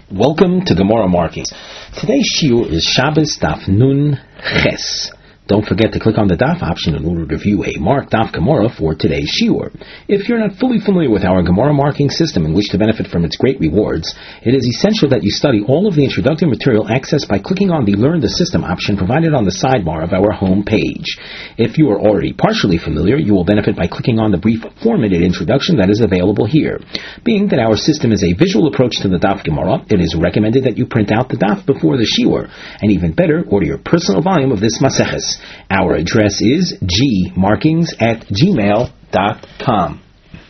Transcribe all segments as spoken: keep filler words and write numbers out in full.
Welcome to Gemara Markings. Today's shiur is Shabbos Daf Nun Ches. Don't forget to click on the Daf option in order to view a marked Daf Gemara for today's shiur. If you're not fully familiar with our Gemara marking system and wish to benefit from its great rewards, it is essential that you study all of the introductory material accessed by clicking on the Learn the System option provided on the sidebar of our home page. If you are already partially familiar, you will benefit by clicking on the brief four-minute introduction that is available here. Being that our system is a visual approach to the Daf Gemara, it is recommended that you print out the Daf before the shiur, and even better, order your personal volume of this Maseches. Our address is g markings at gmail dot com.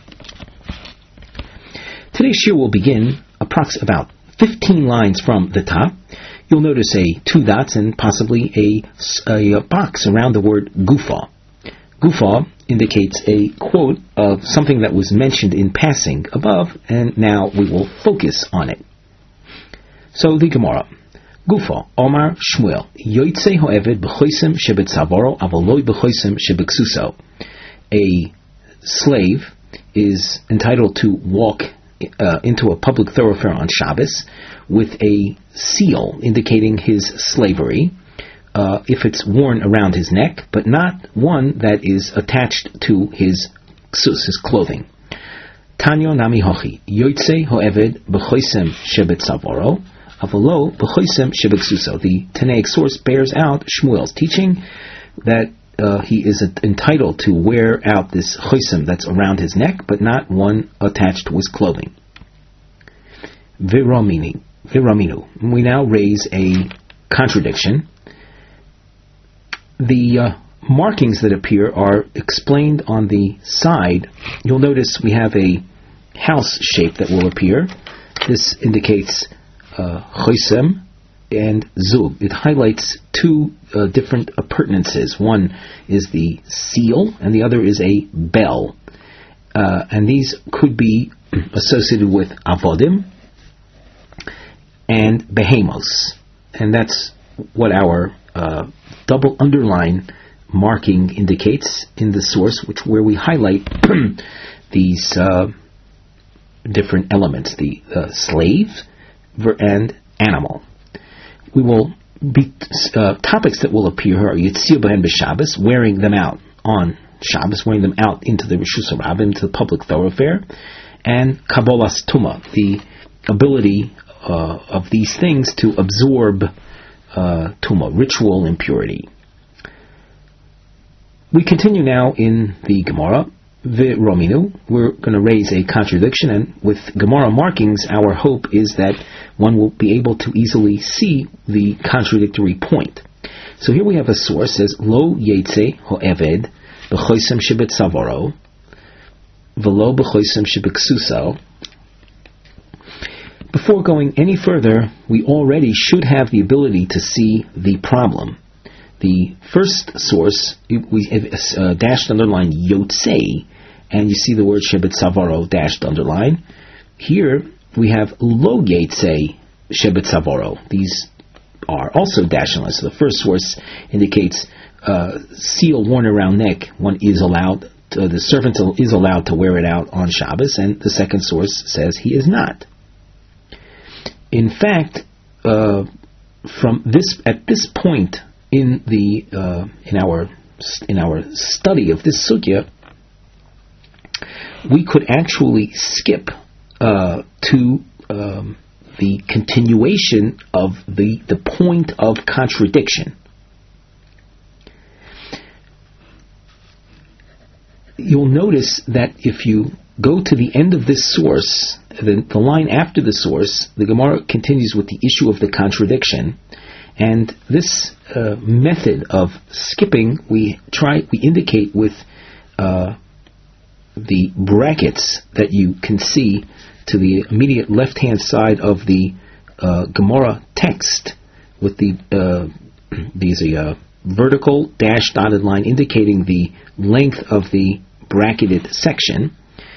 Today's shiur will begin approximately about fifteen lines from the top. You'll notice a two dots and possibly a, a, a box around the word gufa. Gufa indicates a quote of something that was mentioned in passing above, and now we will focus on it. So the Gemara. Gufa, Omar Shmuel, Yoitze Ho'eved B'choisem Shebetzavoro Avoloi B'choisem Shebeksuso. A slave is entitled to walk uh, into a public thoroughfare on Shabbos with a seal indicating his slavery, uh, if it's worn around his neck, but not one that is attached to his ksus, his clothing. Tanyo Nami Hochi, Yoitze Ho'eved B'choisem Shebetzavoro Avolo b'choisem shebeksuso. The Tanaic source bears out Shmuel's teaching that uh, he is entitled to wear out this choisem that's around his neck, but not one attached to his clothing. Viramini, viraminu. We now raise a contradiction. The uh, markings that appear are explained on the side. You'll notice we have a house shape that will appear. This indicates choisem uh, and zug. It highlights two uh, different appurtenances. One is the seal, and the other is a bell. Uh, and these could be associated with avodim and behemos. And that's what our uh, double underline marking indicates in the source, which where we highlight these uh, different elements: the uh, slave and animal. We will be uh, topics that will appear here are Yitzir B'hem B'Shabbos, wearing them out on Shabbos, wearing them out into the Rishus HaRabim, into the public thoroughfare, and Kabbalas Tuma, the ability uh, of these things to absorb uh, Tuma, ritual impurity. We continue now in the Gemara. V'rominu, we're going to raise a contradiction, and with Gemara markings, our hope is that one will be able to easily see the contradictory point. So here we have a source says Lo Yetze Ho'eved B'choisem Shebetzavoro V'lo B'choisem Shebeksuso. Before going any further, we already should have the ability to see the problem. The first source, we have uh, dashed underline Yotzei, and you see the word Shebetzavoro dashed underline. Here we have Lo Yotzei Shebetzavoro. These are also dashed underline. So the first source indicates uh, seal worn around neck. One is allowed, to, the servant is allowed to wear it out on Shabbos, and the second source says he is not. In fact, uh, from this at this point. In the uh, in our in our study of this sugya, we could actually skip uh, to um, the continuation of the the point of contradiction. You'll notice that if you go to the end of this source, the, the line after the source, the Gemara continues with the issue of the contradiction. And this uh, method of skipping, we try, we indicate with uh, the brackets that you can see to the immediate left-hand side of the uh, Gemara text, with the uh, these a uh, vertical dash dotted line indicating the length of the bracketed section.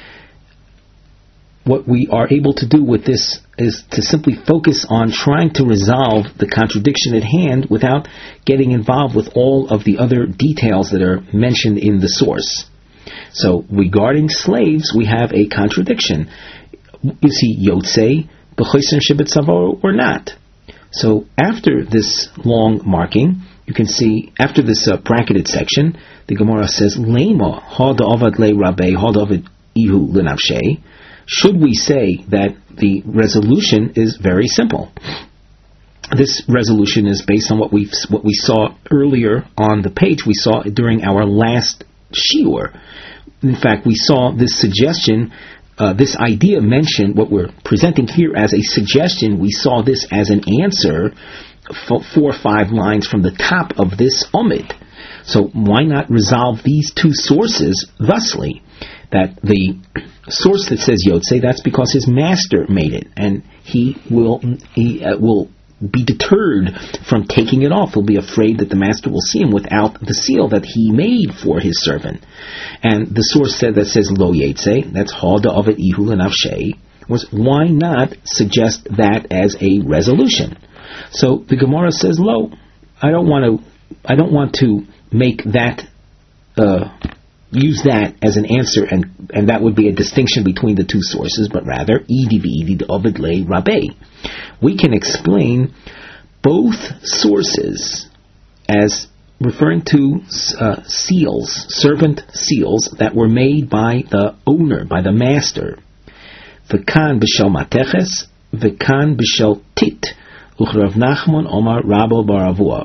What we are able to do with this is to simply focus on trying to resolve the contradiction at hand without getting involved with all of the other details that are mentioned in the source. So regarding slaves, we have a contradiction. Is he Yotzei b'chosim shebetzavoro or not. So after this long marking, you can see, after this uh, bracketed section, the Gemara says, Lema, ha da'avad le rabbe, ha da'avad ihu l'navshei. Should we say that the resolution is very simple? This resolution is based on what we what we saw earlier on the page. We saw during our last shiur. In fact, we saw this suggestion, uh, this idea mentioned. What we're presenting here as a suggestion, we saw this as an answer, f- four or five lines from the top of this omid. So why not resolve these two sources thusly? That the source that says Yotze, that's because his master made it, and he will he uh, will. be deterred from taking it off. He'll be afraid that the master will see him without the seal that he made for his servant. And the source said that says Lo Yetze, that's Ha Da'avet Ihu L'Nafshei, was why not suggest that as a resolution? So the Gemara says, Lo, I don't want to, I don't want to make that, uh, use that as an answer, and, and that would be a distinction between the two sources, but rather, Idi v'Idi Da'avet Le Rabbe. We can explain both sources as referring to uh, seals, servant seals, that were made by the owner, by the master. V'kan b'shel mateches, v'kan b'shel tit, u'chrav Nachman Omar Rabo Baravua.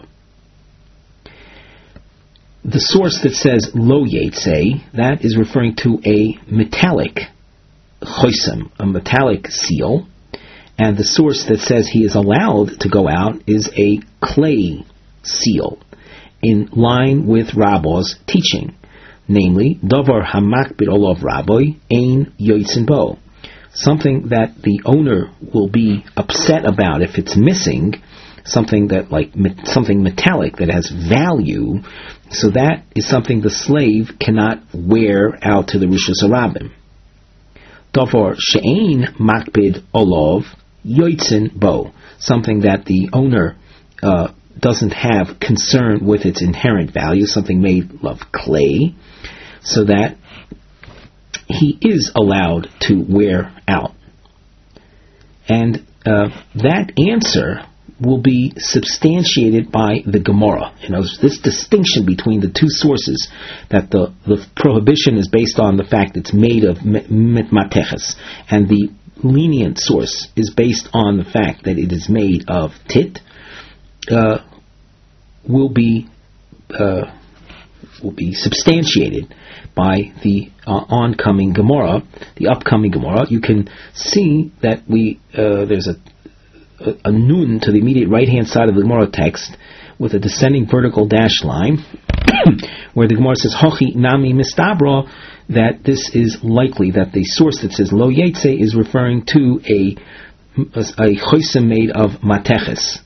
The source that says Lo Yetze, that is referring to a metallic chosim, a metallic seal. And the source that says he is allowed to go out is a clay seal, in line with Rabbo's teaching, namely, Davar hamakbid olav Rabbi ein yotzin bo, something that the owner will be upset about if it's missing, something that like something metallic that has value. So that is something the slave cannot wear out to the Rishus Harabim. Davar she'ein makbid olav yotzin bo, something that the owner uh, doesn't have concern with its inherent value, something made of clay, so that he is allowed to wear out. And uh, that answer will be substantiated by the Gemara. You know, this distinction between the two sources, that the, the prohibition is based on the fact it's made of mateches, and the lenient source is based on the fact that it is made of tit, uh, will be uh, will be substantiated by the uh, oncoming Gemara, the upcoming Gemara. You can see that we uh, there's a, a a nun to the immediate right hand side of the Gemara text with a descending vertical dash line, where the Gemara says Hochi Nami Mistabra, that this is likely that the source that says Lo Yetze is referring to a a chosim made of mateches.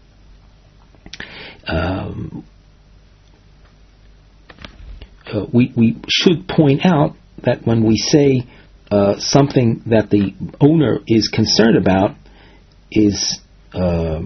Um, uh, we we should point out that when we say uh, something that the owner is concerned about is uh,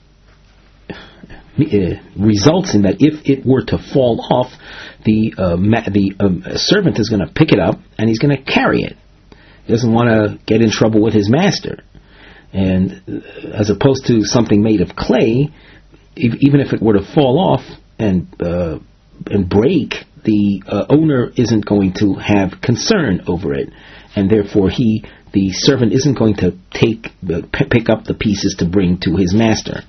results in that if it were to fall off, the uh, ma- the um, servant is going to pick it up and he's going to carry it. He doesn't want to get in trouble with his master. And uh, as opposed to something made of clay, if, even if it were to fall off and uh, and break, the uh, owner isn't going to have concern over it, and therefore he, the servant, isn't going to take uh, p- pick up the pieces to bring to his master.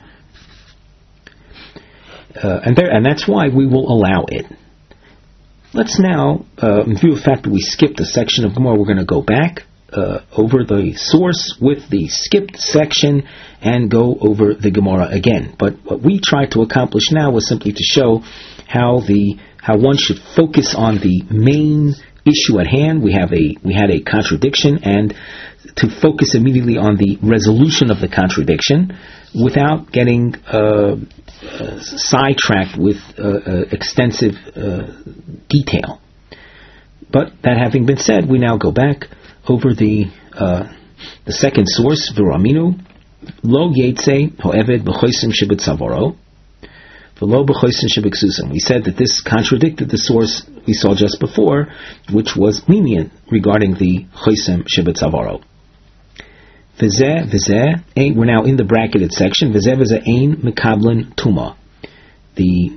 Uh, and there, and that's why we will allow it. Let's now, uh, in view of the fact that we skipped a section of Gemara, we're going to go back uh, over the source with the skipped section and go over the Gemara again. But what we tried to accomplish now was simply to show how the how one should focus on the main issue at hand. We have a we had a contradiction, and to focus immediately on the resolution of the contradiction without getting uh, uh, sidetracked with uh, uh, extensive uh, detail. But that having been said, we now go back over the uh, the second source, V'raminu, Lo Yetze Ho'eved B'chosim Shebetzavoro, V'lo B'chosim Shebeksusim. We said that this contradicted the source we saw just before, which was lenient regarding the Chosim Shebetzavoro. V'zeh, v'zeh, ein, we're now in the bracketed section. V'zeh, v'zeh, ein mekablen tuma. The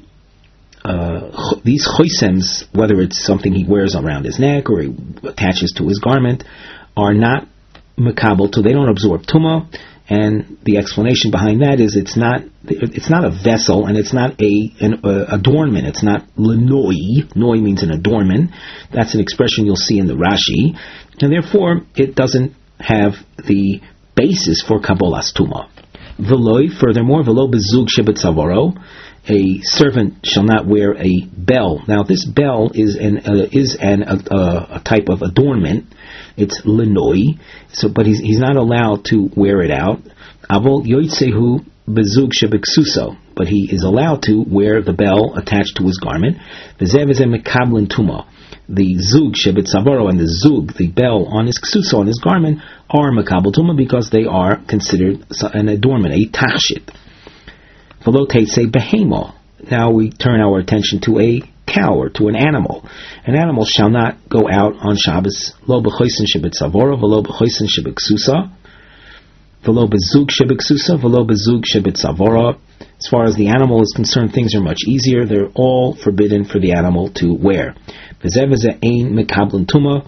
uh, these choisems, whether it's something he wears around his neck or he attaches to his garment, are not mekabel, so they don't absorb tuma. And the explanation behind that is it's not it's not a vessel and it's not a an uh, adornment. It's not lenoi. Noi means an adornment. That's an expression you'll see in the Rashi, and therefore it doesn't have the basis for kabbalas tuma. V'loi, furthermore, v'lo bezug shebet savaro, a servant shall not wear a bell. Now this bell is an uh, is an uh, a type of adornment. It's lenoi, so but he's he's not allowed to wear it out. Avol yoitzehu bezug shebeksuso, but he is allowed to wear the bell attached to his garment. V'zeh v'zeh mekablen tuma. The zug shebet savaro and the zug, the bell on his ksuso, on his garment, are mekabel tuma because they are considered an adornment, a tachshit. V'lo teitzei behemo. Now we turn our attention to a cow or to an animal. An animal shall not go out on Shabbos. Lo b'choisen shebet savora, v'lo b'choisen shebet ksusa, v'lo b'zug shebet ksusa, v'lo b'zug shebet savora. As far as the animal is concerned, things are much easier. They're all forbidden for the animal to wear. V'zeh v'zeh ein mekablen tuma.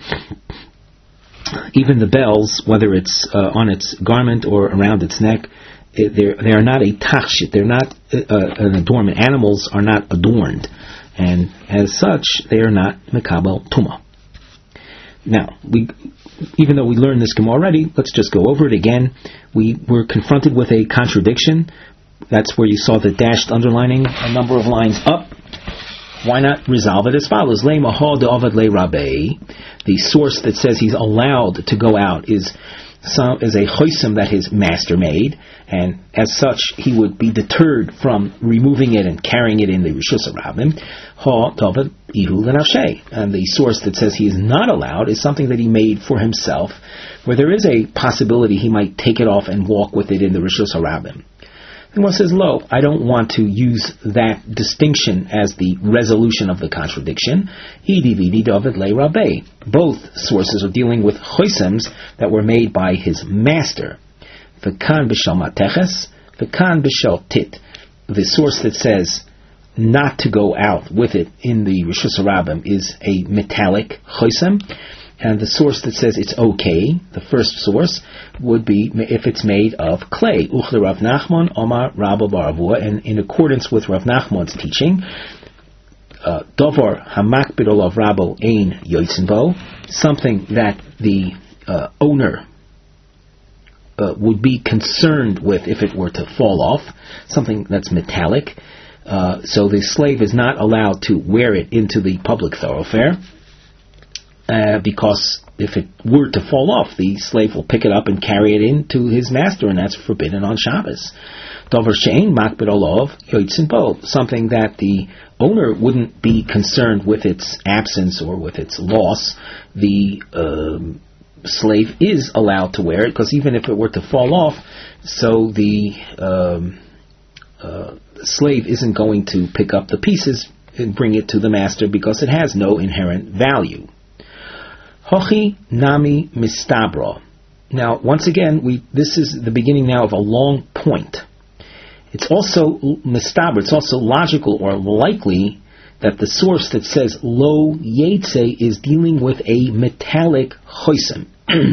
Even the bells, whether it's uh, on its garment or around its neck, they they are not a tachshit. They're not uh, an adornment. Animals are not adorned, and as such, they are not mekabel tuma. Now, we, even though we learned this Gemara already, let's just go over it again. We were confronted with a contradiction. That's where you saw the dashed underlining a number of lines up. Why not resolve it as follows? Le mahal de avad le rabbe. The source that says he's allowed to go out is some is a choisem that his master made, and as such he would be deterred from removing it and carrying it in the Rishus HaRabim. Ha David Ihu L'Nafshei. And the source that says he is not allowed is something that he made for himself, where there is a possibility he might take it off and walk with it in the Rishus HaRabim. And one says, lo, I don't want to use that distinction as the resolution of the contradiction. Idividi David Le Rabbe. Both sources are dealing with choisems that were made by his master. V'kan b'shal mateches, v'kan b'shal tit. The source that says not to go out with it in the Rishus HaRabim is a metallic choisem. And the source that says it's okay, the first source, would be if it's made of clay. Uchle Rav Nachman, Omar Rabba Baravua, and in accordance with Rav Nachman's teaching, Dovar Hamakbid Olav Rabbo Ein Yoitzenbo, something that the uh, owner uh, would be concerned with if it were to fall off, something that's metallic. Uh, so the slave is not allowed to wear it into the public thoroughfare. Uh, because if it were to fall off, the slave will pick it up and carry it in to his master, and that's forbidden on Shabbos. Dover she'ein makbid olav yoitzin bo, something that the owner wouldn't be concerned with its absence or with its loss. The um, slave is allowed to wear it, because even if it were to fall off, so the um, uh, slave isn't going to pick up the pieces and bring it to the master because it has no inherent value. Hochi nami mistabra. Now, once again, we this is the beginning now of a long point. It's also mistabra. It's also logical or likely that the source that says lo yetze is dealing with a metallic choisem.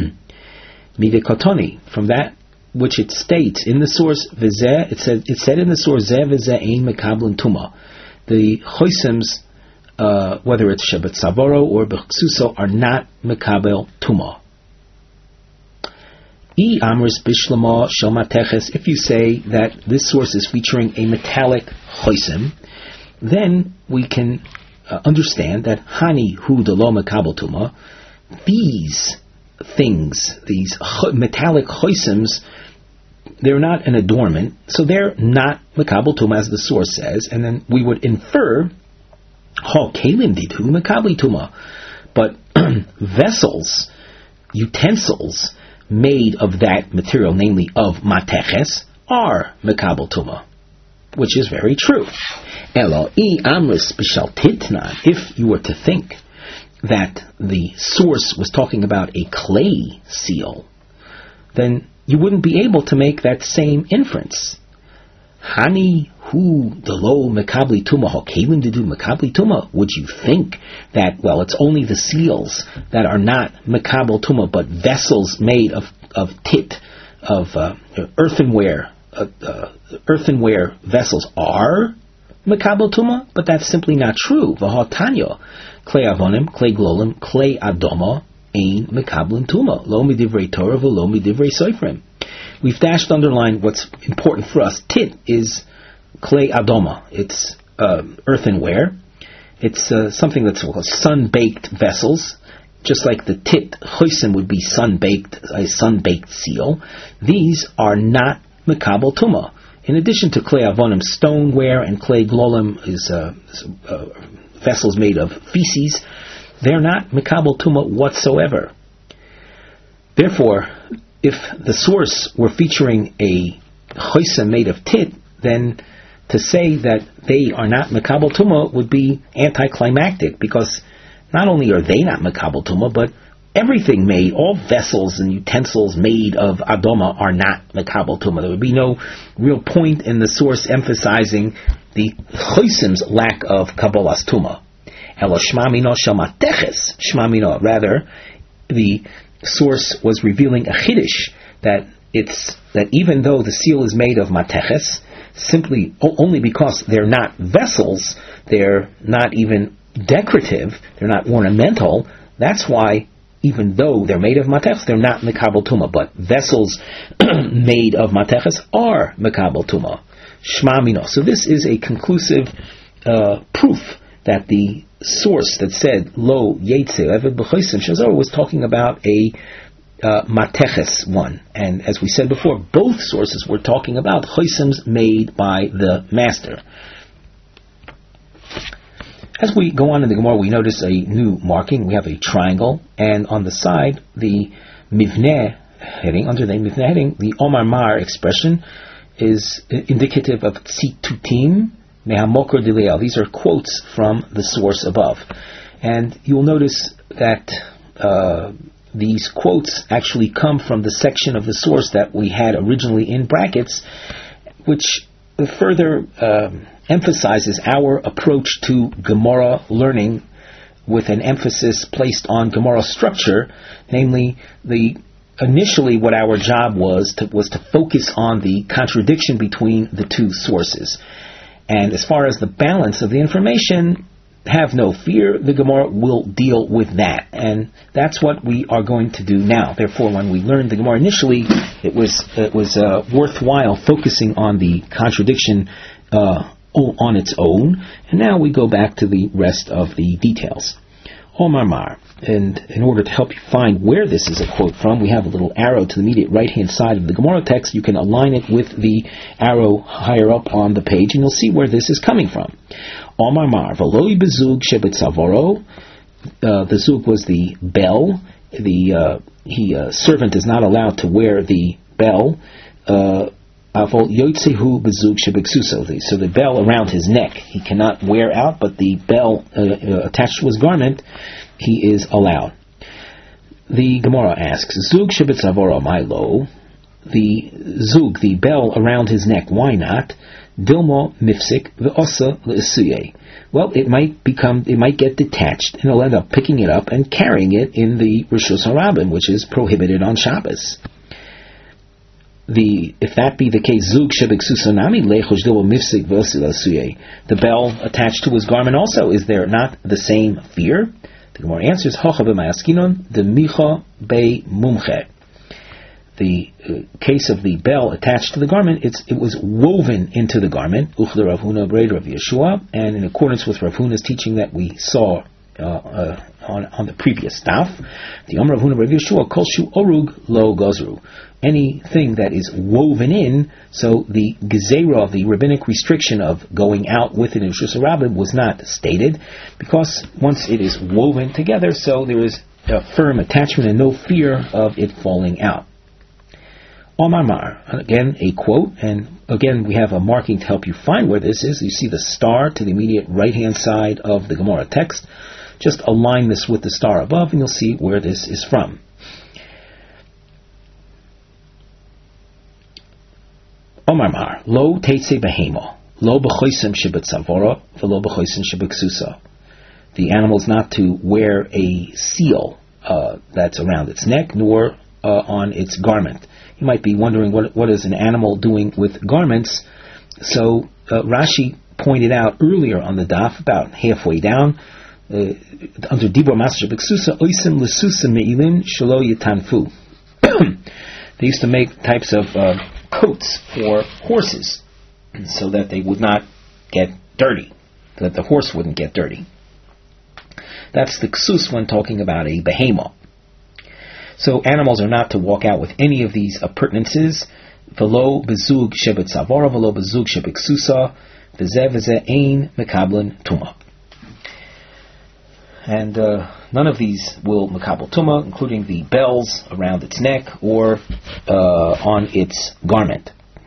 Midekotoni, from that which it states in the source v'zeh, it said it said in the source zeh v'zeh ein mekablen tuma. The choisems, Uh, whether it's Shabbat Savoro or Bechsuso, are not Mekabel Tuma. I Amris Bishlama Shel Mateches, if you say that this source is featuring a metallic choisem, then we can uh, understand that Hani Hu Delo Mekabel Tuma, these things, these ch- metallic choisems, they're not an adornment, so they're not Mekabel Tuma as the source says, and then we would infer Ha kalim ditu mekabli tuma, but vessels, utensils made of that material, namely of mateches, are mekabel tuma, which is very true. Elo I amris b'shal titna. If you were to think that the source was talking about a clay seal, then you wouldn't be able to make that same inference. Hani hu the lo mekabli tuma hokelim to do mekabli tuma. Would you think that, well, it's only the seals that are not mekabel tuma, but vessels made of of tit, of uh, earthenware, uh, uh, earthenware vessels are mekabel tuma? But that's simply not true. V'hatanyo klei avonim, klei glolim, klei adoma ein mekabelin tuma. Lo midivrei Torah v'lo midivrei soifrim. We've dashed underline what's important for us. Tit is clay adoma. It's uh, earthenware. It's uh, something that's called sun-baked vessels, just like the tit chosim would be sun-baked, a sun-baked seal. These are not mekabel tuma. In addition to clay avonim, stoneware, and clay glolim is uh, uh, vessels made of feces. They're not mekabel tuma whatsoever. Therefore, if the source were featuring a chosim made of tit, then to say that they are not mekabel tuma would be anticlimactic, because not only are they not mekabel tuma, but everything made, all vessels and utensils made of adoma are not mekabel tuma. There would be no real point in the source emphasizing the chosim's lack of kabbalas tuma. Elo shma mino shel mateches, shma mino, rather, the source was revealing a chiddush that it's that even though the seal is made of mateches, simply o- only because they're not vessels, they're not even decorative, they're not ornamental. That's why, even though they're made of mateches, they're not mekabel tuma. But vessels made of mateches are mekabel tuma. Shma mino. So this is a conclusive uh, proof that the source that said lo yetze eved b'chosim shazor was talking about a uh, mateches one, and as we said before, both sources were talking about chosims made by the master. As we go on in the Gemara, we notice a new marking. We have a triangle, and on the side, the mivneh heading, under the mivneh heading, the Omar Mar expression is indicative of tzitutim. These are quotes from the source above. And you'll notice that uh, these quotes actually come from the section of the source that we had originally in brackets, which further uh, emphasizes our approach to Gemara learning, with an emphasis placed on Gemara structure, namely the initially what our job was to, was to focus on the contradiction between the two sources. And as far as the balance of the information, have no fear, the Gemara will deal with that. And that's what we are going to do now. Therefore, when we learned the Gemara initially, it was it was uh, worthwhile focusing on the contradiction uh, on its own. And now we go back to the rest of the details. Omar Mar. And in order to help you find where this is a quote from, we have a little arrow to the immediate right-hand side of the Gemara text. You can align it with the arrow higher up on the page, and you'll see where this is coming from. Omar Mar, V'loi bezug shebetzavoro. The zug was the bell. The uh, he uh, servant is not allowed to wear the bell. Avol yotzehu bezug shebeksuso. So the bell around his neck he cannot wear out, but the bell uh, uh, attached to his garment he is allowed. The Gemara asks, Zug shebetzavoro milo, the zug, the bell around his neck, why not? Dilmo mifsik v'osa l'isuye. Well, it might become, it might get detached, and he'll end up picking it up and carrying it in the Rishus HaRabim, which is prohibited on Shabbos. The if that be the case, zug shebeksusanami lechosh dilmo mifsik v'osa l'isuye. The bell attached to his garment also, is there not the same fear? The Gemara answers, Hocha b'mayaskinon, the micha bei mumche. The uh, case of the bell attached to the garment, it's, it was woven into the garment, Uchle Rav Huna Breid Rav Yeshua, and in accordance with Rav Huna's teaching that we saw uh, uh, on, on the previous daf, the Amar Rav Huna Rav Yeshua, Kol shu orug lo gozru. Anything that is woven in, so the gezerah, the rabbinic restriction of going out with it in Rishus HaRabim was not stated, because once it is woven together, so there is a firm attachment and no fear of it falling out. Omar Mar, again a quote, and again we have a marking to help you find where this is. You see the star to the immediate right-hand side of the Gemara text. Just align this with the star above and you'll see where this is from. Omar Mar, lo teitze behemo, lo b'choisim shebetzavora, v'lo b'choisim shebeksusa. The animal is not to wear a seal uh, that's around its neck, nor uh, on its garment. You might be wondering what what is an animal doing with garments. So uh, Rashi pointed out earlier on the daf, about halfway down, uh, under Dibur Master Beksusa, oisim lesusa me'ilin shelo yitanfu. They used to make types of uh, coats for horses so that they would not get dirty, so that the horse wouldn't get dirty. That's the ksus when talking about a behemoth. So animals are not to walk out with any of these appurtenances. V'lo bezug shebetzavora, v'lo bezug shebeksusa, v'zeh v'zeh ein mekablen tuma. And uh, none of these will mekabel tuma, including the bells around its neck or uh, on its garment.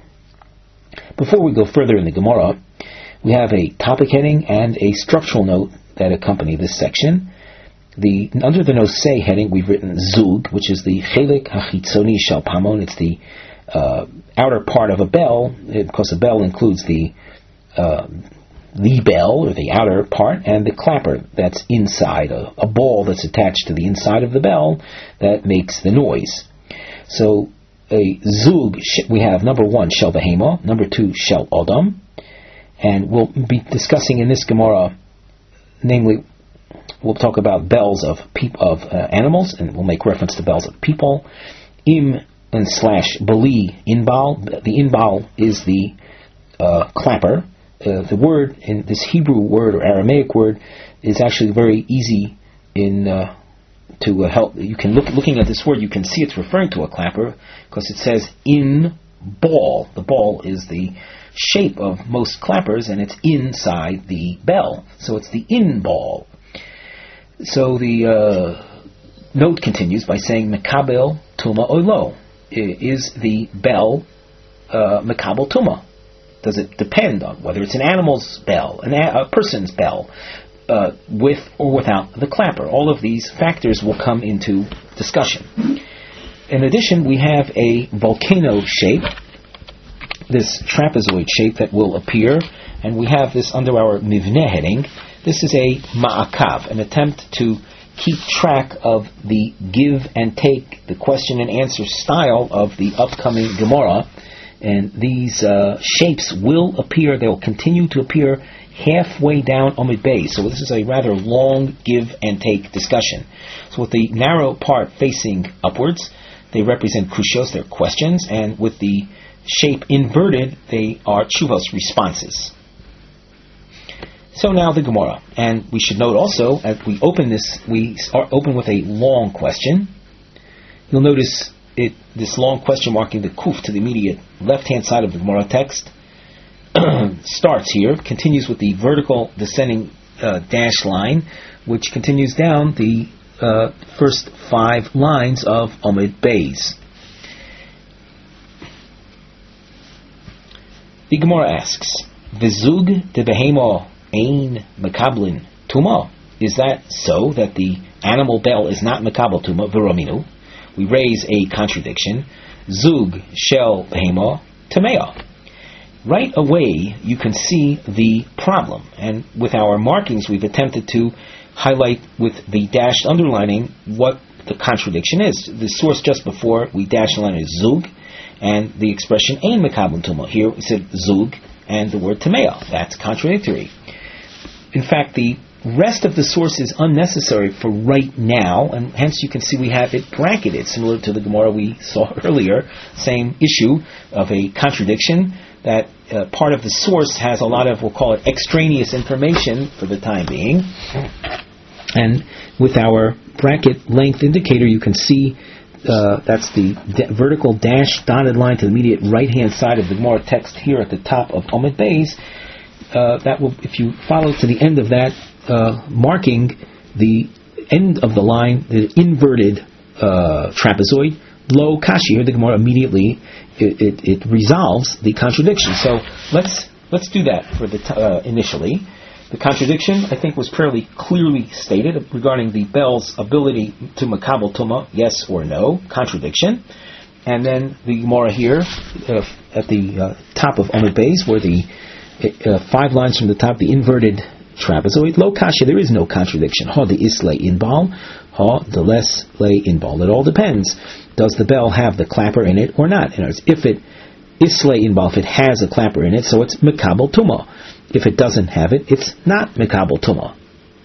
Before we go further in the Gemara, we have a topic heading and a structural note that accompany this section. The under the nosei heading, we've written zug, which is the chelik hachitzoni shel pamon. It's the uh, outer part of a bell, because a bell includes the uh, the bell, or the outer part, and the clapper that's inside, a, a ball that's attached to the inside of the bell that makes the noise. So a zug, we have number one, shel behema, number two, shel adam, and we'll be discussing in this Gemara, namely, we'll talk about bells of peop- of uh, animals, and we'll make reference to bells of people. Im and slash bali inbal. The inbal is the uh, clapper. Uh, the word in this Hebrew word or Aramaic word is actually very easy in uh, to uh, help. You can look looking at this word, you can see it's referring to a clapper because it says in ball. The ball is the shape of most clappers, and it's inside the bell, so it's the in ball. So the uh, note continues by saying mekabel tuma oilo. Is the bell uh, mekabel tuma? Does it depend on whether it's an animal's bell, an a, a person's bell, uh, with or without the clapper? All of these factors will come into discussion. In addition, we have a volcano shape, this trapezoid shape that will appear, and we have this under our mivneh heading. This is a ma'akav, an attempt to keep track of the give and take, the question and answer style of the upcoming Gemara. And these uh, shapes will appear, they will continue to appear halfway down Omid Bay. So this is a rather long give and take discussion. So with the narrow part facing upwards, they represent kushos, they're questions, and with the shape inverted, they are tshuvos, responses. So now the Gemara, and we should note also, as we open this, we are open with a long question. You'll notice it, this long question marking the kuf to the immediate left-hand side of the Gemara text starts here, continues with the vertical descending uh, dash line, which continues down the uh, first five lines of Omid Beis. The Gemara asks, V'zug de behemo ein mekablin tuma. Is that so, that the animal bell is not mekabel tuma? V'rominu. We raise a contradiction. Zug shel behemo tamea. Right away, you can see the problem, and with our markings, we've attempted to highlight with the dashed underlining what the contradiction is. The source just before we dashed line is zug, and the expression ein mekablin tuma. Here we said zug and the word tamea. That's contradictory. In fact, the rest of the source is unnecessary for right now, and hence you can see we have it bracketed, similar to the Gemara we saw earlier. Same issue of a contradiction, that uh, part of the source has a lot of, we'll call it extraneous information for the time being. And with our bracket length indicator, you can see uh, that's the d- vertical dash dotted line to the immediate right-hand side of the Gemara text here at the top of Omid Beis. Uh, that will, if you follow to the end of that uh, marking, the end of the line, the inverted uh, trapezoid, lo kashi. Here the Gemara immediately it, it, it resolves the contradiction. So let's let's do that for the t- uh, initially. The contradiction, I think, was fairly clearly stated regarding the bell's ability to makabel tuma, yes or no. Contradiction. And then the Gemara here uh, at the uh, top of Amud Beis, where the uh, five lines from the top, the inverted trapezoid, lo kasha, there is no contradiction. Ha de is lay inbal, ha de less lay inbal. It all depends. Does the bell have the clapper in it or not? In other words, if it is lay inbal, if it has a clapper in it, so it's mekabel tuma. If it doesn't have it, it's not mekabel tuma.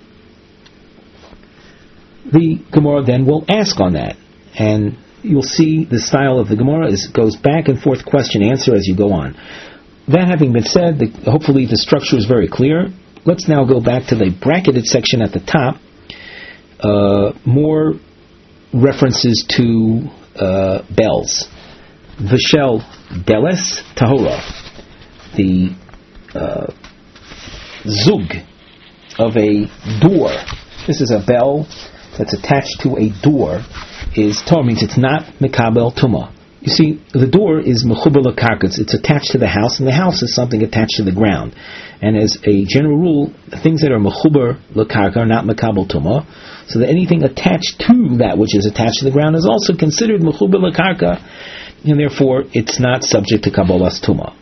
The Gemara then will ask on that, and you'll see the style of the Gemara is goes back and forth, question answer as you go on. That having been said, the, hopefully the structure is very clear. Let's now go back to the bracketed section at the top. Uh, more references to uh, bells. Vishel deles tahora, the uh, zug of a door. This is a bell that's attached to a door. Is Torah means it's not mekabel tuma. You see, the door is mechuber l'karkas. It's attached to the house, and the house is something attached to the ground. And as a general rule, things that are mechuber l'karka are not mekabel tuma. So that anything attached to that which is attached to the ground is also considered mechuber l'karka, and therefore it's not subject to kabbalas tuma.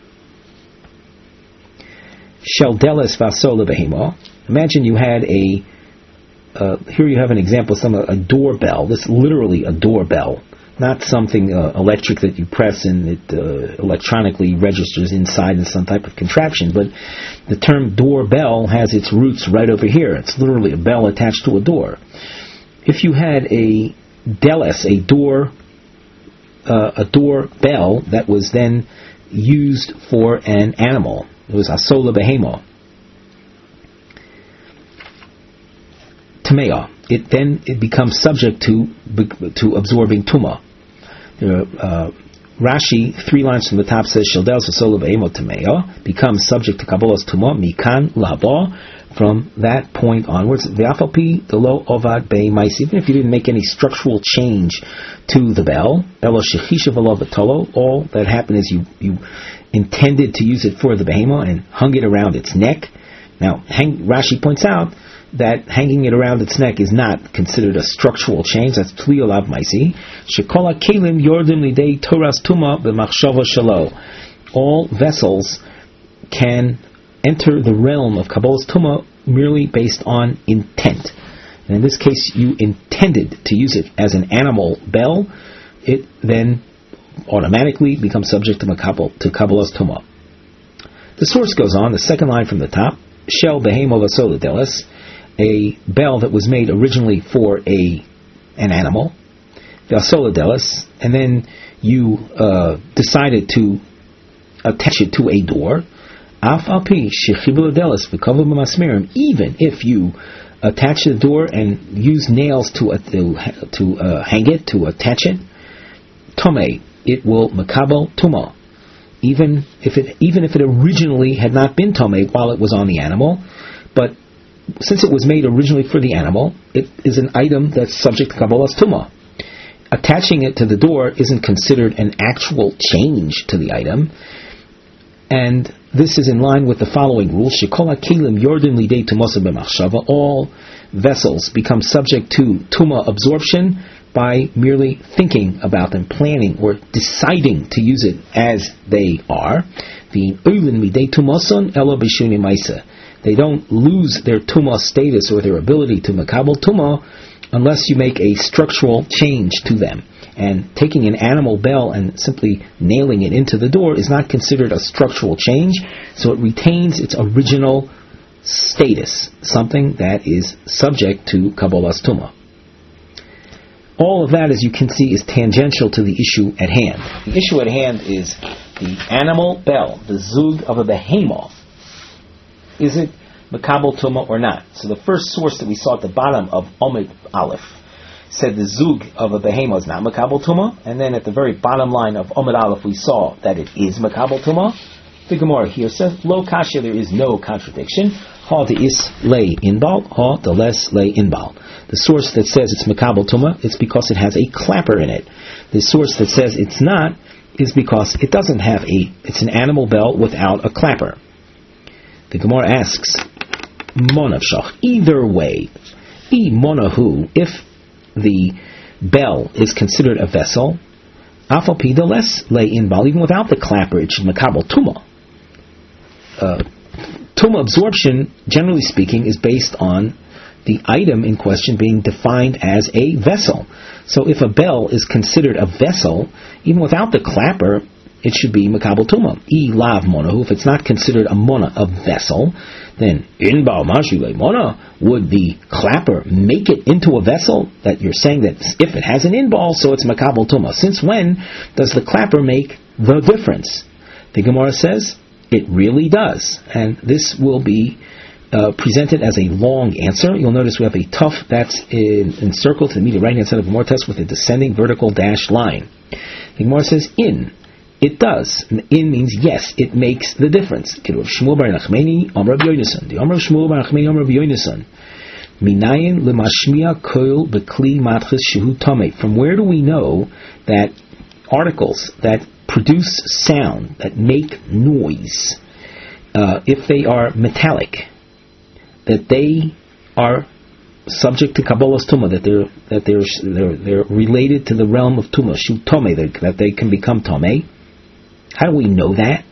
Shel deles vasol lebehema. Imagine you had a Uh, here you have an example of some a doorbell. This is literally a doorbell, not something uh, electric that you press and it uh, electronically registers inside in some type of contraption. But the term doorbell has its roots right over here. It's literally a bell attached to a door. If you had a deles, a door, uh, a door bell that was then used for an animal, it was asola behema. It then it becomes subject to to absorbing tuma. Uh, Rashi, three lines from the top, says Sheldel Sasol of Emo Tamea becomes subject to Kabbalah's tuma mikan laba. From that point onwards, v'afalpi delo ovad bei mais. Even if you didn't make any structural change to the bell, elo shechisha v'lo v'tolo. All that happened is you you intended to use it for the behema and hung it around its neck. Now, hang, Rashi points out that hanging it around its neck is not considered a structural change. That's tli olav maisi. Shekola kelim yordim lidei toras tuma b'machshava shalo. All vessels can enter the realm of kabbalas tuma merely based on intent. And in this case, you intended to use it as an animal bell. It then automatically becomes subject to makabel to kabbalas tuma. The source goes on. The second line from the top: Shel behemo vasola deles. A bell that was made originally for a an animal, vasola deles, and then you uh, decided to attach it to a door. Af alpi shechibul deles v'kavul b'masmirim. Even if you attach the door and use nails to uh, to, to uh, hang it, to attach it, tomei, it will makabel tuma. Even if it even if it originally had not been tomei while it was on the animal, but since it was made originally for the animal, it is an item that's subject to kabbalas tuma. Attaching it to the door isn't considered an actual change to the item, and this is in line with the following rule: Shekol hakelim yordim lidei tumosa b'machshava. All vessels become subject to tuma absorption by merely thinking about them, planning or deciding to use it as they are. The uilin midei tumoson elo b'shuni maisa. They don't lose their tuma status or their ability to makabel tuma unless you make a structural change to them. And taking an animal bell and simply nailing it into the door is not considered a structural change, so it retains its original status, something that is subject to kabbalas tuma. All of that, as you can see, is tangential to the issue at hand. The issue at hand is the animal bell, the zug of a behemoth. Is it makabel tuma or not? So the first source that we saw at the bottom of Omid Aleph said the zug of a behemoth is not makabel tuma, and then at the very bottom line of Omid Aleph we saw that it is makabel tuma. The Gemara here says, Lo kasha, there is no contradiction. Ha de is lay inbal, ha de les lay inbal. The source that says it's makabel tuma, it's because it has a clapper in it. The source that says it's not is because it doesn't have a, it's an animal bell without a clapper. The Gemara asks, Monavshach, either way, I monahu, if the bell is considered a vessel, Afal pida less lay inbal, even without the clapper, it should makabel tuma. Uh, tuma absorption, generally speaking, is based on the item in question being defined as a vessel. So if a bell is considered a vessel, even without the clapper, it should be makabel tuma. E lav monahu, if it's not considered a mona, a vessel, then inbal mashile mona, would the clapper make it into a vessel? That you're saying that if it has an inbal, so it's makabel tuma. Since when does the clapper make the difference? The Gemara says it really does, and this will be Uh, presented as a long answer. You'll notice we have a tough that's in, encircled to the immediate right-hand side of the Gemara test with a descending vertical dashed line. The Gemara says, in. It does. And in means yes, it makes the difference. Shmuel bar Nachmani, Amar Rabbi Yonasan. The Amar Shmuel bar Nachmani, Amar Rabbi Yonasan. Minayin lemashmiya koil bekli matchis shehu tameh. From where do we know that articles that produce sound, that make noise, uh, if they are metallic, that they are subject to Kabbalah's Tumah, that they're that they're they're, they're related to the realm of Tumah, Shu Tomei, that they can become Tomei. How do we know that?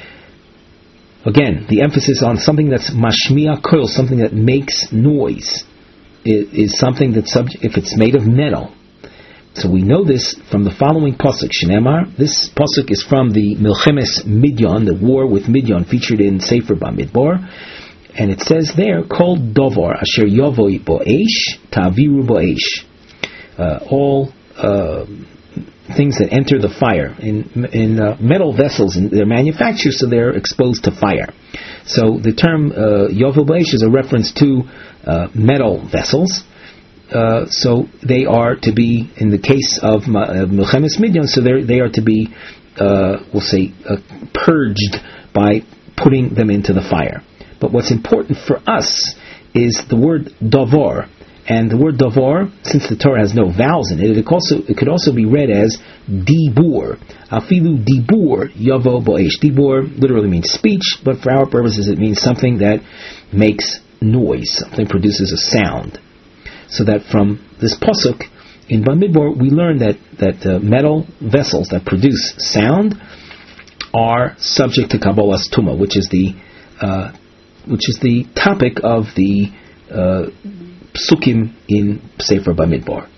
Again, the emphasis on something that's mashmiya koil, something that makes noise, is, is something that subject if it's made of metal. So we know this from the following pasuk. Shneimar. This pasuk is from the Milchemes Midyan, the war with Midyan, featured in Sefer Bamidbar. And it says there, Kol Dovar Asher Yovoi Bo'esh Ta'aviru Bo'esh. Uh, all uh, things that enter the fire in in uh, metal vessels, and they're manufactured, so they're exposed to fire. So the term uh, Yovel Bo'esh is a reference to uh, metal vessels. Uh, so they are to be, in the case of Milchemes Midyan, so they are to be, uh, we'll say, uh, purged by putting them into the fire. But what's important for us is the word davar, and the word davar, since the Torah has no vowels in it, it, also, it could also be read as dibur. Afilu dibur yavo bo'esh. Dibur literally means speech, but for our purposes it means something that makes noise, something produces a sound. So that from this pasuk in Bamidbar, we learn that that uh, metal vessels that produce sound are subject to Kabbalah's Tumah, which is the uh, which is the topic of the uh, psukim in Sefer Bamidbar.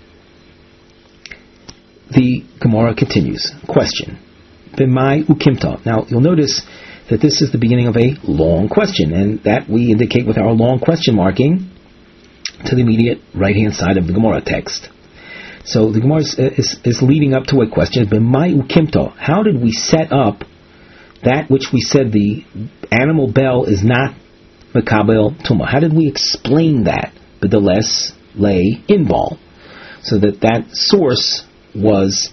The Gemara continues. Question: B'mai ukimta. Now you'll notice that this is the beginning of a long question, and that we indicate with our long question marking to the immediate right-hand side of the Gemara text. So the Gemara is, is, is leading up to a question. B'mai ukimta. How did we set up that which we said the animal bell is not Makabel Tumah? How did we explain that? B'deles lay inbal. So that that source was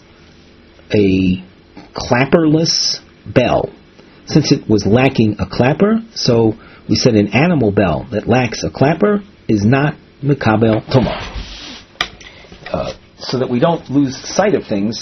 a clapperless bell. Since it was lacking a clapper, so we said an animal bell that lacks a clapper is not Makabel Tumah. Uh, so that we don't lose sight of things,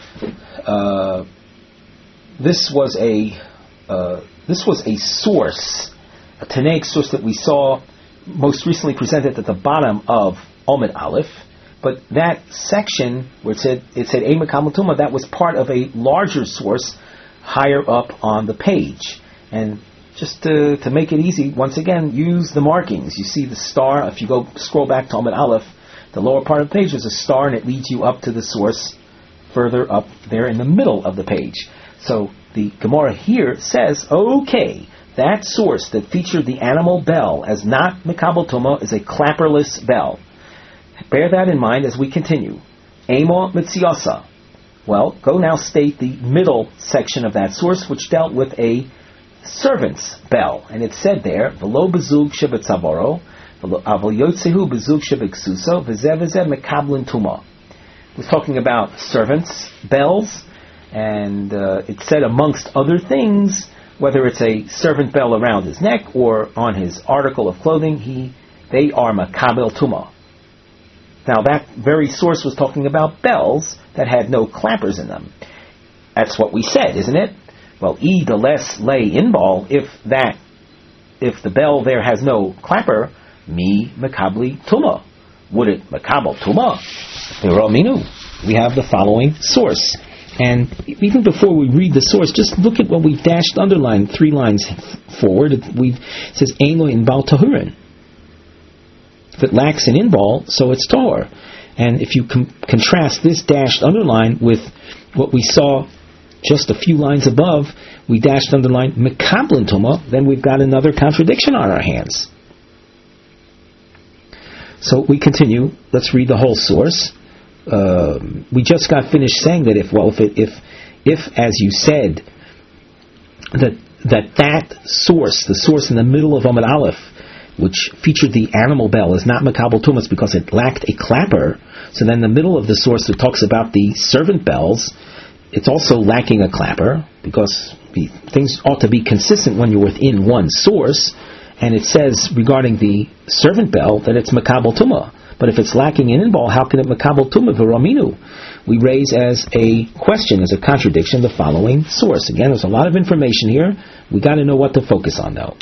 uh, this was a uh, this was a source, a Tanaic source that we saw most recently presented at the bottom of Omid Aleph. But that section where it said it said Ein Makabel Tumah, that was part of a larger source higher up on the page. And just to, to make it easy, once again, use the markings. You see the star. If you go scroll back to Omid Aleph, the lower part of the page is a star, and it leads you up to the source further up there in the middle of the page. So the Gemara here says, okay, that source that featured the animal bell as not Makabel Tumah is a clapperless bell. Bear that in mind as we continue. Emo Mitziasa. Well, go now state the middle section of that source, which dealt with a servant's bell. And it said there, V'lo bezug shebetzavoro, Aval yotzehu bezug shebeksuso, v'zeh v'zeh mekablin tumah. It was talking about servants' bells, and uh, it said amongst other things, whether it's a servant bell around his neck or on his article of clothing, he they are makabel tumah. Now that very source was talking about bells that had no clappers in them. That's what we said, isn't it? Well, e the less lay inbal, if that, if the bell there has no clapper, mi makabli tumah. Would it makabel tumah? We have the following source. And even before we read the source, just look at what we've dashed underlined three lines forward. We've, it says, Ein lo inbal tahurin. If it lacks an inbal, so it's tahor. And if you com- contrast this dashed underline with what we saw just a few lines above, we dashed underline mekablin tuma, then we've got another contradiction on our hands. So we continue. Let's read the whole source. Uh, we just got finished saying that if, well, if, it, if, if, as you said, that that that source, the source in the middle of Amud Aleph, which featured the animal bell, is not Makabel Tumas because it lacked a clapper, so then the middle of the source that talks about the servant bells, it's also lacking a clapper, because the things ought to be consistent when you're within one source, and it says regarding the servant bell that it's Makabel Tumah. But if it's lacking an inbal, how can it Makabel Tumah v'raminu? We raise as a question, as a contradiction, the following source. Again, there's a lot of information here. We got to know what to focus on, though.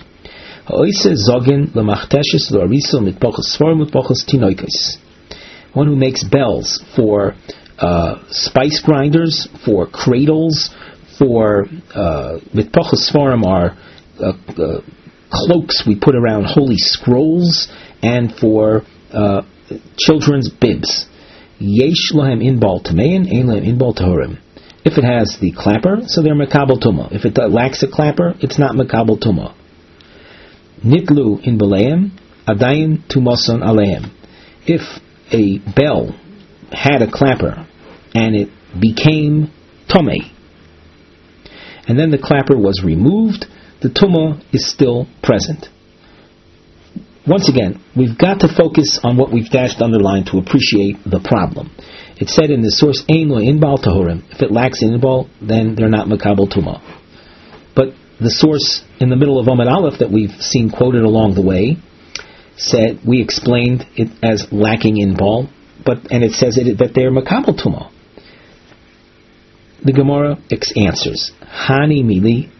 One who makes bells for uh, spice grinders, for cradles, for mitpochos svarim are uh, uh, cloaks we put around holy scrolls, and for uh, children's bibs. Yesh lahem inbal tamein, ein lahem inbal tahurim. If it has the clapper, so they're makabel tumah. If it lacks a clapper, it's not makabel tumah. Nitlu in baleim, adayin tumason aleim. If a bell had a clapper and it became tomei, and then the clapper was removed, the tumah is still present. Once again, we've got to focus on what we've dashed underlined to appreciate the problem. It said in the source, Ein lo inbal tahurim. If it lacks inbal, then they're not makabel tumah. But the source in the middle of Amud Aleph that we've seen quoted along the way said, we explained it as lacking inbal, but and it says it, that they're makabel tumah. The Gemara answers, Hani mili.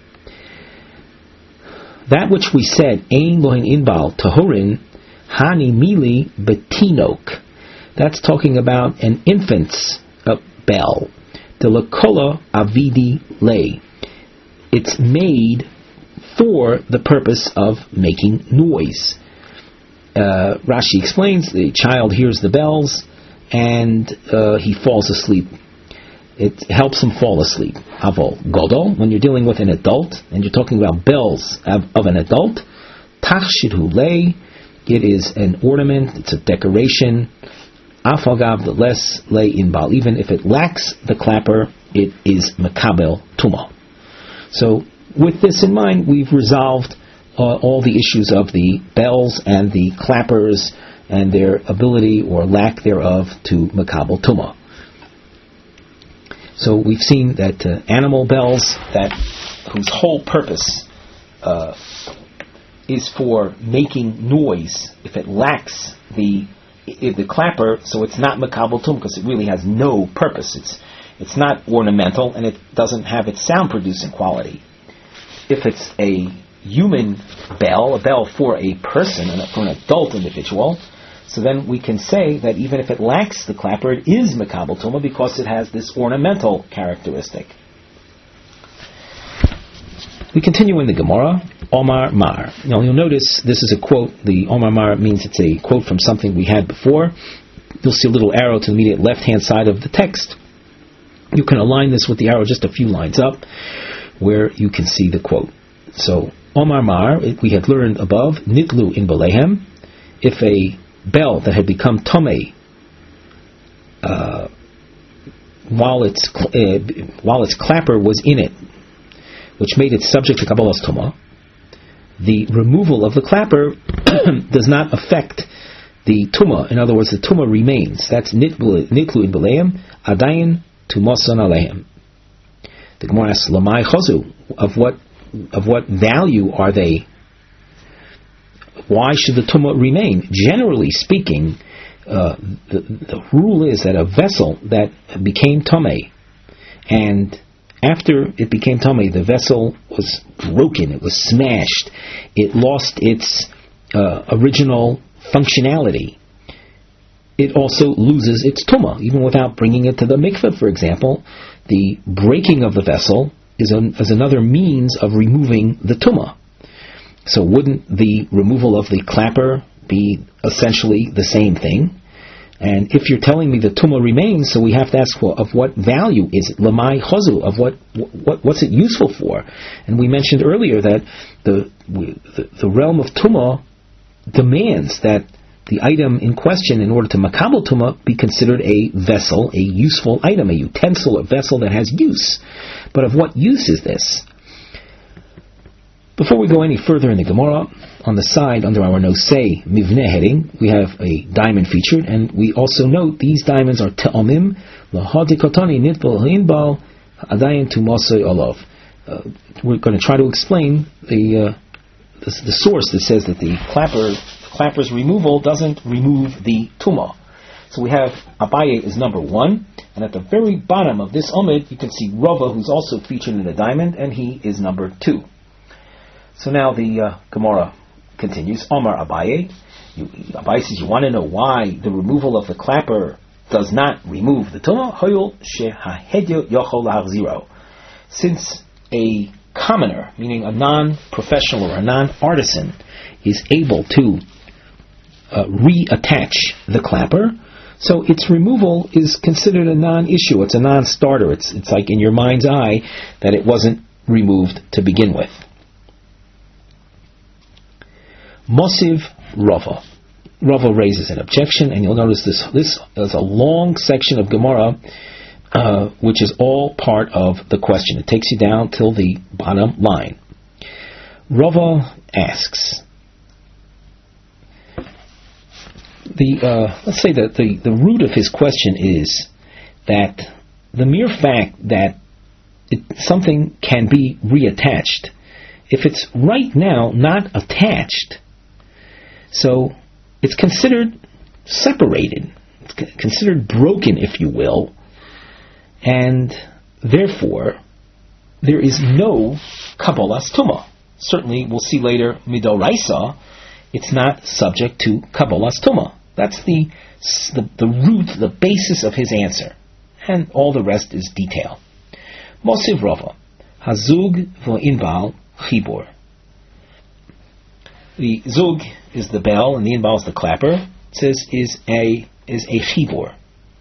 That which we said, Ein lohin inbal tahurin, Hani mili betinok. That's talking about an infant's uh, bell. The lakola avidi lay. It's made for the purpose of making noise. Uh, Rashi explains, the child hears the bells and uh, he falls asleep. It helps him fall asleep. Avol godol, when you're dealing with an adult and you're talking about bells of, of an adult, tachshidhu lay, it is an ornament, it's a decoration. Afagav, the less lay inbal. Even if it lacks the clapper, it is makabel tumah. So, with this in mind, we've resolved uh, all the issues of the bells and the clappers and their ability or lack thereof to makabel tumah. So we've seen that uh, animal bells, that whose whole purpose uh, is for making noise, if it lacks the if the clapper, so it's not makabel tumah because it really has no purpose. It's it's not ornamental and it doesn't have its sound producing quality. If it's a human bell, a bell for a person, for an adult individual, so then we can say that even if it lacks the clapper, it is makabel tumah because it has this ornamental characteristic. We continue in the Gemara, Omar Mar. Now you'll notice this is a quote. The Omar Mar means it's a quote from something we had before. You'll see a little arrow to the immediate left-hand side of the text. You can align this with the arrow just a few lines up, where you can see the quote. So, Omar Mar, we had learned above, Nitlu in Balehem, if a bell that had become tomei, uh, while its uh, while its clapper was in it, which made it subject to Kabbalah's tumah, the removal of the clapper does not affect the tumah. In other words, the tumah remains. That's nitlu in baleim, adayin tumasan alehem. The Gemara asks, Lamai chozu, of what of what value are they? Why should the tumah remain? Generally speaking, uh, the, the rule is that a vessel that became tomei, and after it became tomei, the vessel was broken, it was smashed, it lost its uh, original functionality. it also loses its tumah, even without bringing it to the mikveh, for example. The breaking of the vessel is, an, is another means of removing the tumah. So wouldn't the removal of the clapper be essentially the same thing? And if you're telling me the tumah remains, so we have to ask, well, of what value is it? Lamai chazu, of what, what what's it useful for? And we mentioned earlier that the the, the realm of tumah demands that the item in question, in order to makabel tumah, be considered a vessel, a useful item, a utensil, a vessel that has use. But of what use is this? Before we go any further in the Gemara, on the side, under our nosei mivneh heading, we have a diamond featured, and we also note these diamonds are te'omim, lahadikotani nitbal hinbal, adayin tumasei olav. We're going to try to explain the, uh, the the source that says that the clapper clapper's removal doesn't remove the tumah. So we have Abaye is number one, and at the very bottom of this omid, you can see Rava, who's also featured in the diamond, and he is number two. So now the uh, Gemara continues. Omar Abaye, you, Abaye says, you want to know why the removal of the clapper does not remove the tumah? Hoyul shehahedyo yochol lahachziro. Since a commoner, meaning a non-professional or a non-artisan, is able to uh, reattach the clapper, so its removal is considered a non-issue. It's a non-starter. It's it's like in your mind's eye that it wasn't removed to begin with. Mosiv Rava. Rava raises an objection, and you'll notice this this is a long section of Gemara, uh, which is all part of the question. It takes you down till the bottom line. Rava asks, the uh, let's say that the, the root of his question is that the mere fact that it, something can be reattached, if it's right now not attached, so it's considered separated. It's considered broken, if you will, and therefore there is no Kabbalas Tumah. Certainly, we'll see later, Midoraisa, it's not subject to Kabbalas Tumah. That's the, the the root, the basis of his answer, and all the rest is detail. Mosiv Rava, Hazug v'inbal chibur. The zug is the bell, and the inbal is the clapper. It says is a is a chibur.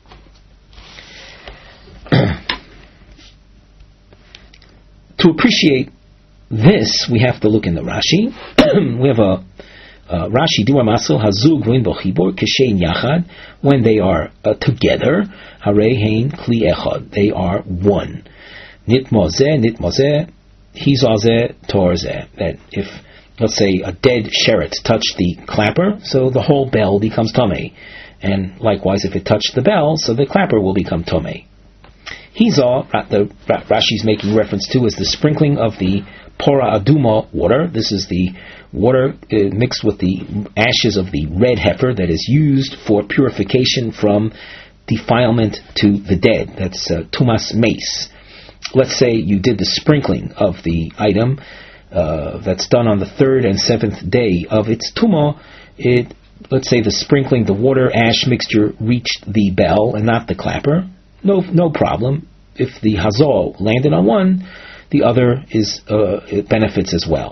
To appreciate this, we have to look in the Rashi. We have a uh, Rashi Dua Masil Hazug v'inbal chibur kishein yachad, when they are uh, together. Harei hein kli echad, they are one. Nit mozeh, nit mozeh, hizazeh, torzeh. That if, let's say, a dead sheret touched the clapper, so the whole bell becomes tomei. And likewise, if it touched the bell, so the clapper will become tomei. Hizah, the Rashi's making reference to, is the sprinkling of the pora aduma water. This is the water uh, mixed with the ashes of the red heifer that is used for purification from defilement to the dead. That's uh, tumas mace. Let's say you did the sprinkling of the item uh, that's done on the third and seventh day of its tumah. It, let's say the sprinkling, the water ash mixture reached the bell and not the clapper. No, no problem. If the hazal landed on one, the other is uh, it benefits as well.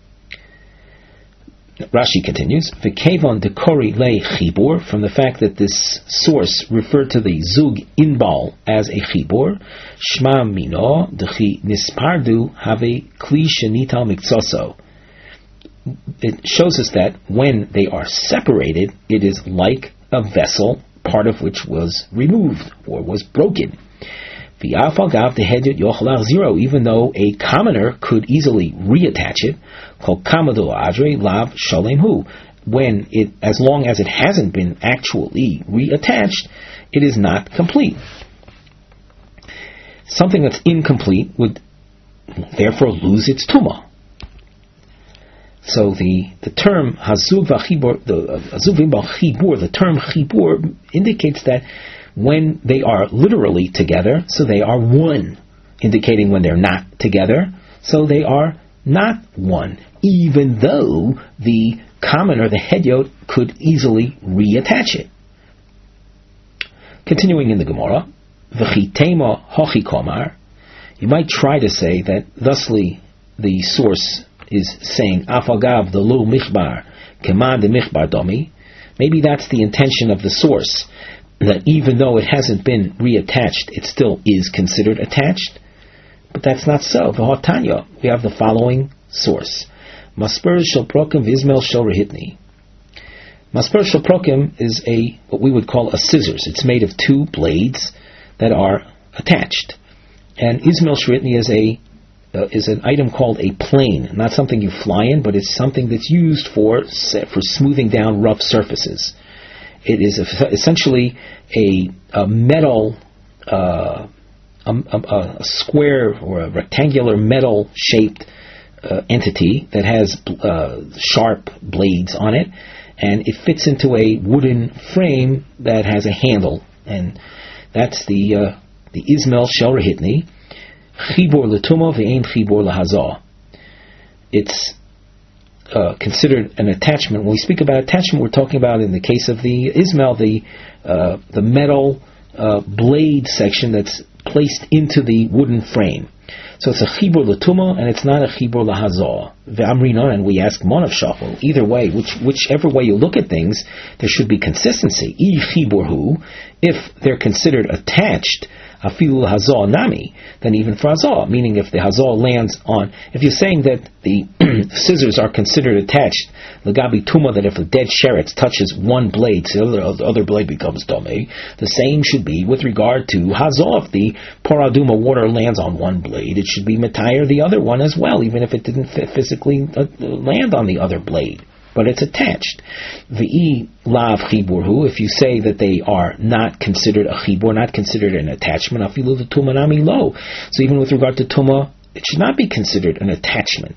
Rashi continues, V'kevon dekori le chibur, from the fact that this source referred to the zug inbal as a chibur, shma mino dechi nispardu have kli shenital mikzoso. It shows us that when they are separated, it is like a vessel, part of which was removed or was broken. Even though a commoner could easily reattach it, called kamado adre lav shalemhu, when it, as long as it hasn't been actually reattached, it is not complete. Something that's incomplete would therefore lose its tumah. So the, the term hazug v'chibur, the hazug v'chibur, the term chibur indicates that when they are literally together, so they are one, indicating when they're not together, so they are not one, even though the commoner, the hedyot, could easily reattach it. Continuing in the Gemara, V'chitema hochi komar, you might try to say that thusly the source is saying Afagav the lo michbar kema de michbar domi. Maybe that's the intention of the source, that even though it hasn't been reattached, it still is considered attached. But that's not so. V'hotanya, we have the following source: Masper shel prokim v'izmel shel rehitni. Masper shel prokim is a what we would call a scissors. It's made of two blades that are attached. And Izmel Shritni is a uh, is an item called a plane, not something you fly in, but it's something that's used for for smoothing down rough surfaces. It is a, essentially a, a metal, uh, a, a, a square or a rectangular metal shaped uh, entity that has uh, sharp blades on it, and it fits into a wooden frame that has a handle, and that's the uh, the Izmel Shel Rehitni, Chibor L'Tuma V'Ein Chibor L'Hazah. It's uh, considered an attachment. When we speak about attachment, we're talking about, in the case of the Izmel, the uh, the metal uh, blade section that's placed into the wooden frame. So it's a Chibor L'Tuma, and it's not a Chibor L'Hazah. V'Amrina, and we ask Monav Shachol. Either way, which, whichever way you look at things, there should be consistency. I Chibor Hu, if they're considered attached, Afilu Hazah Nami, then even for Hazah, meaning if the Hazah lands on, if you're saying that the scissors are considered attached, Lagabi Tuma, that if a dead sheretz touches one blade, so the other, other blade becomes Domeh, the same should be with regard to Hazah. If the Paraduma water lands on one blade, it should be Matayr the other one as well, even if it didn't physically land on the other blade, but it's attached. V'i lav chiburhu, if you say that they are not considered a chibur, not considered an attachment, afilu the tuma nami lo. So even with regard to tuma, it should not be considered an attachment.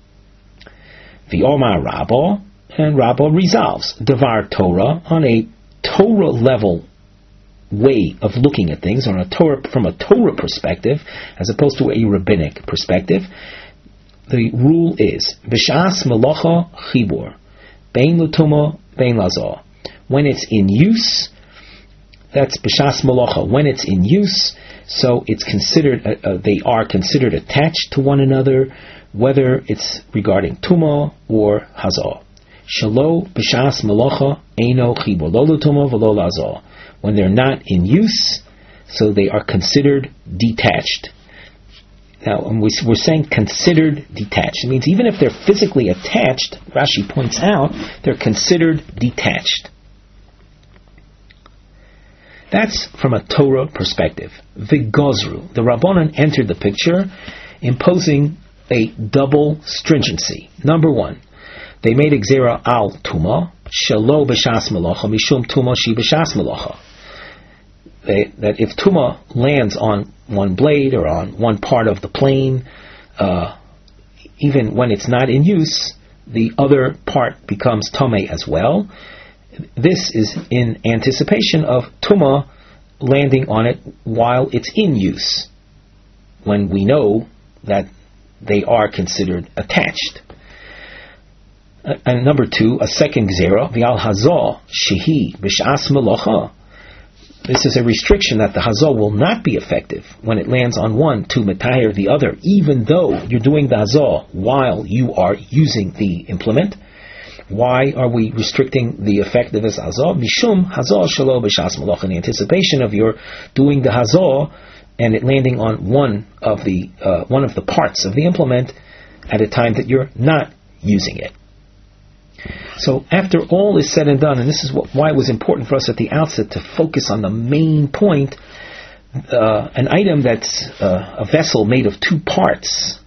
V'omar Rabba, and Rabba resolves Devar Torah on a Torah level way of looking at things, or a Torah, from a Torah perspective, as opposed to a rabbinic perspective. The rule is b'shas melacha chibur, bein l'tuma, bein lazah. When it's in use, that's b'shas melacha. When it's in use, so it's considered. Uh, uh, they are considered attached to one another, whether it's regarding tuma or hazah. Shalo b'shas melacha eino chibur, lo l'tuma v'lo lazah. When they're not in use, so they are considered detached. Now, when we, we're saying considered detached, it means even if they're physically attached, Rashi points out, they're considered detached. That's from a Torah perspective. Vigozru, the Rabbanan entered the picture, imposing a double stringency. Number one, they made a gzera al tuma, shelo b'shas melacha, mishum tuma shi b'shas melacha. That if tuma lands on one blade or on one part of the plane, uh, even when it's not in use, the other part becomes tomei as well. This is in anticipation of tuma landing on it while it's in use, when we know that they are considered attached. Uh, and number two, a second gzera, v'al hazah shehi b'shas melacha. This is a restriction that the hazah will not be effective when it lands on one to matayr the other, even though you're doing the hazah while you are using the implement. Why are we restricting the effectiveness of hazah? Mishum hazah shelo b'shas malach, in the anticipation of your doing the hazah and it landing on one of the uh, one of the parts of the implement at a time that you're not using it. So after all is said and done, and this is what, why it was important for us at the outset to focus on the main point, uh, an item that's uh, a vessel made of two parts,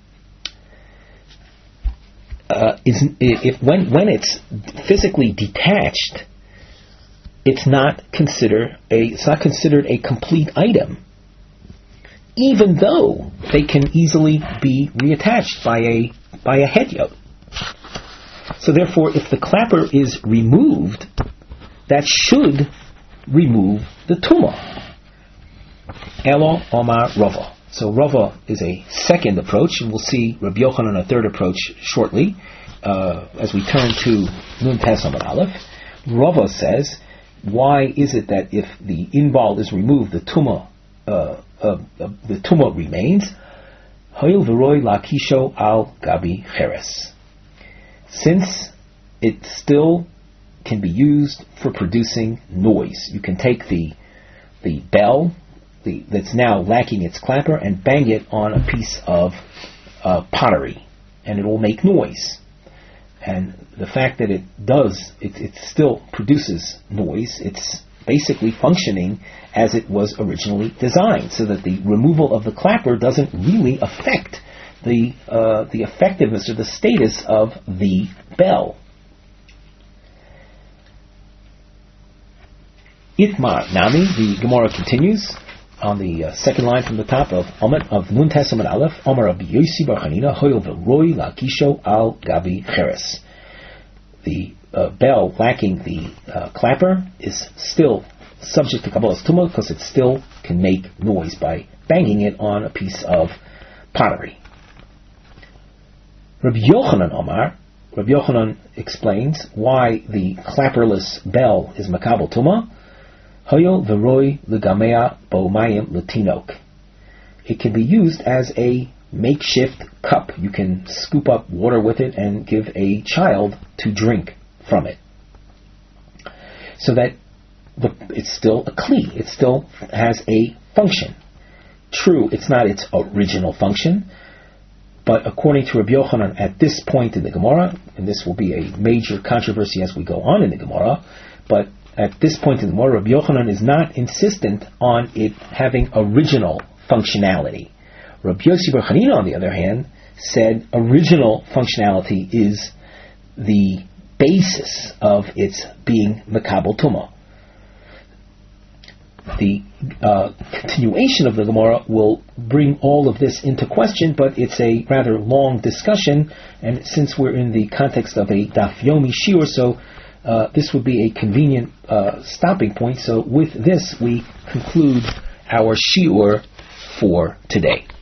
uh, is if when when it's physically detached, it's not considered a it's not considered a complete item, even though they can easily be reattached by a by a head yoke. So therefore, if the clapper is removed, that should remove the tumah. Elo Omar Rava. So Rava is a second approach, and we'll see Rabbi Yochanan a third approach shortly, uh, as we turn to Nun Tes Amud Aleph. Rava says, why is it that if the inbal is removed, the tumah, uh, uh, uh, the tumah remains? Hoil v'roi lakisho al gabi cheres. Since it still can be used for producing noise. You can take the the bell the, that's now lacking its clapper and bang it on a piece of uh, pottery, and it will make noise. And the fact that it does, it, it still produces noise. It's basically functioning as it was originally designed, so that the removal of the clapper doesn't really affect the uh, the effectiveness or the status of the bell. Itmar Nami, the Gemara continues on the uh, second line from the top of of Nun Tes Amud Aleph. Omar Rabbi Yosi Bar Chanina Hoyel v'roi lakisho al gabi cheres. The uh, bell lacking the uh, clapper is still subject to Kabbalah's tumah because it still can make noise by banging it on a piece of pottery. Rabbi Yochanan Omar, Rabbi Yochanan explains why the clapperless bell is makabel tumah. Hoyo v'roi legamea bo'mayim letinok. It can be used as a makeshift cup. You can scoop up water with it and give a child to drink from it. So that the, it's still a kli. It still has a function. True, it's not its original function, but according to Rabbi Yochanan at this point in the Gemara, and this will be a major controversy as we go on in the Gemara, but at this point in the Gemara, Rabbi Yochanan is not insistent on it having original functionality. Rabbi Yossi Bar Chanina, on the other hand, said original functionality is the basis of its being makabel tumah. The uh, continuation of the Gemara will bring all of this into question, but it's a rather long discussion, and since we're in the context of a Daf Yomi shiur, so Uh, this would be a convenient uh, stopping point. So with this, we conclude our shiur for today.